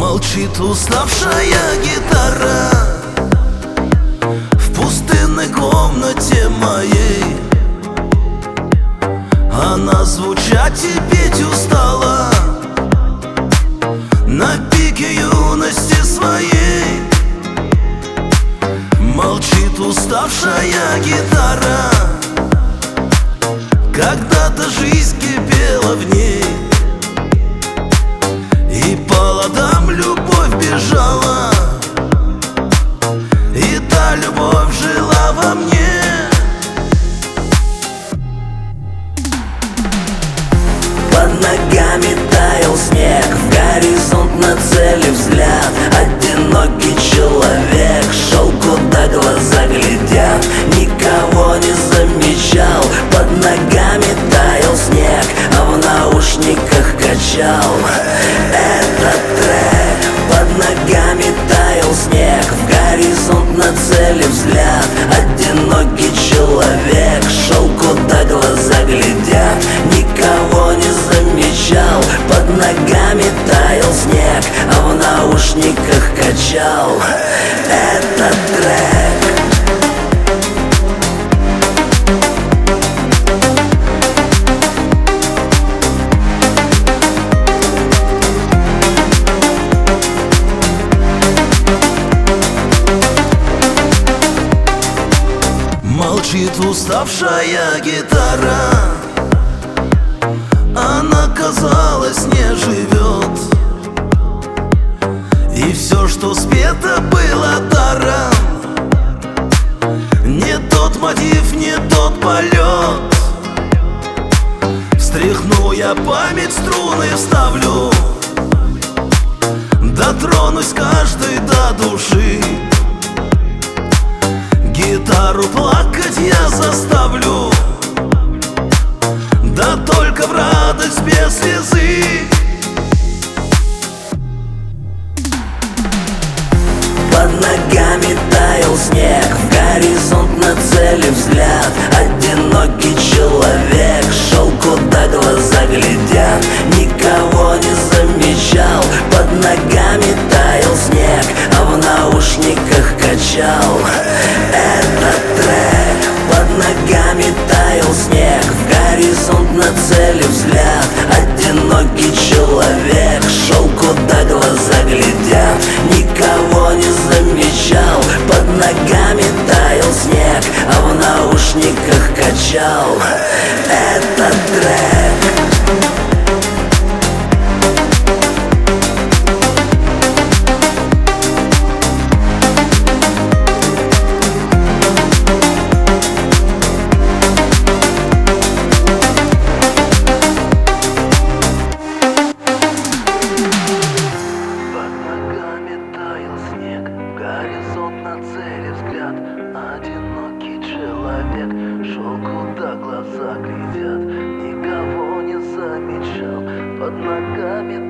Молчит уставшая гитара в пустынной комнате моей. Она звучать и петь устала на пике юности своей. Молчит уставшая гитара, когда-то жизнь кипела в ней, и по ладам любовь бежала, и та любовь жила во мне. Под ногами таял снег, в горизонт нацелив взгляд. Одинокий человек шел, куда глаза глядят, никого не замечал. Под ногами таял снег, а в наушниках качал этот трек. Под ногами таял снег, в горизонт нацелив взгляд. Одинокий человек шел, куда глаза глядят, никого не замечал. Под ногами таял снег, а в наушниках качал этот трек. Молчит уставшая гитара, она, казалось, не живет, и все, что спето, было даром. Не тот мотив, не тот полет. Встряхну я память, струны вставлю, дотронусь каждой до души. Гитару плакать я заставлю, да только в радость без слезы. Под ногами таял снег, в горизонт нацелив взгляд. Одинокий человек шел, куда глаза глядят, никого не замечал. Под ногами таял снег, а в наушниках качал этот трек. Под ногами таял снег, в горизонт нацелив взгляд. Одинокий человек шел, куда глаза глядят, никого не замечал. Под ногами таял снег, а в наушниках качал этот трек. Горизонт нацелив взгляд. Одинокий человек шел, куда глаза глядят, никого не замечал. Под ногами